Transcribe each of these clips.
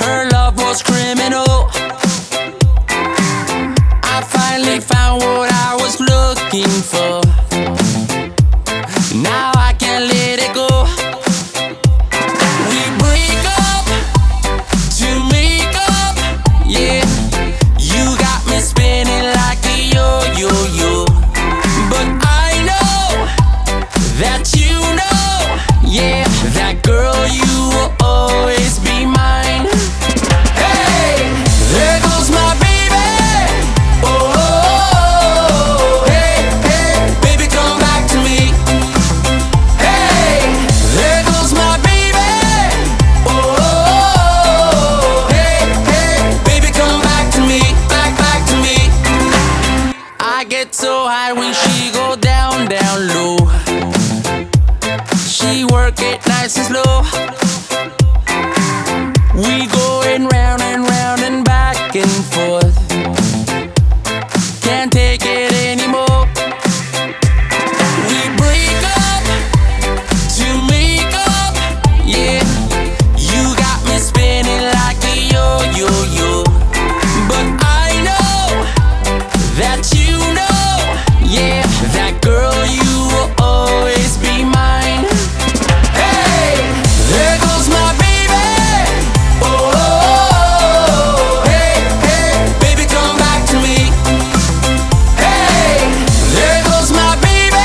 Her love was criminal. I finally found what I was looking for. Now I can't let it go. We break up to make up, yeah. You got me spinning like a yo-yo-yo. But I know that you know, yeah, that girl, you will always be mine. Hey, there goes my baby. Oh, hey, hey, baby, come back to me. Hey, there goes my baby. Oh, hey, hey, baby, come back to me, back to me. I get so high when she go down low. She work it nice and slow. We going round and back and forth. Can't take it anymore. We break up to make up, yeah. You got me spinning like a yo-yo-yo. But I know that you know, yeah, that girl, you will always be mine. Hey, there goes my baby. Oh, hey, hey, baby, come back to me. Hey, there goes my baby.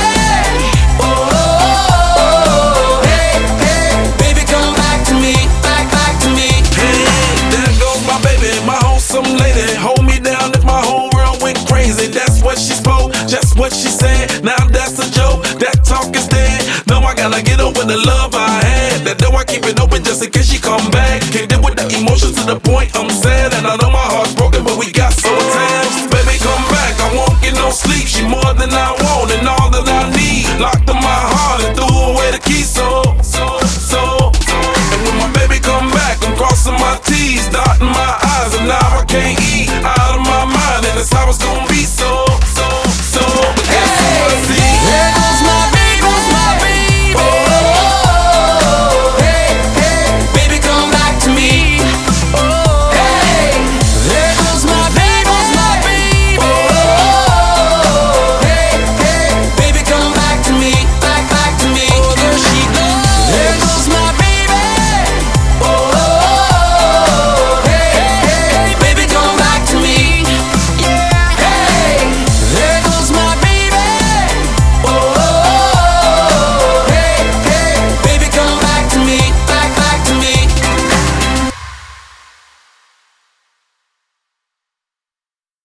Oh, hey, hey, baby, come back to me, back to me. Hey, there goes my baby, my wholesome lady. Hold me down if my whole world went crazy. That's what she spoke, just what she said. Now that's a joke, that talk is dead. No, I gotta get over the love I had. That door I keep it open just in case she come back. Can't deal with the emotions to the point I'm sad. And I know my heart's broken, but we got so attached. Baby, come back, I won't get no sleep. She more than I want and all that I need. Locked in my heart and threw away the key. And when my baby come back, I'm crossing my T's, dotting my I's, and now I can't eat out of my mind. And that's how it's gonna